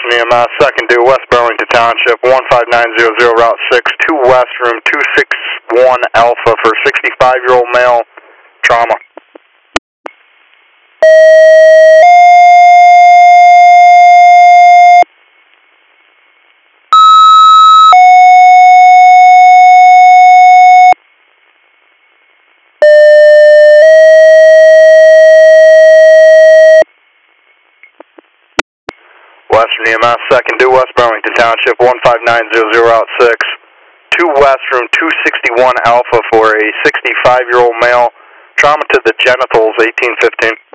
Western EMS, second due, West Burlington Township, 15900, Route 6, 2 West, room 261 Alpha for 65-year-old male, trauma. Western EMS, second due, West Burlington Township, 15900, Route 6, 2 West, room 261 Alpha for a 65-year-old male, trauma to the genitals, 1815.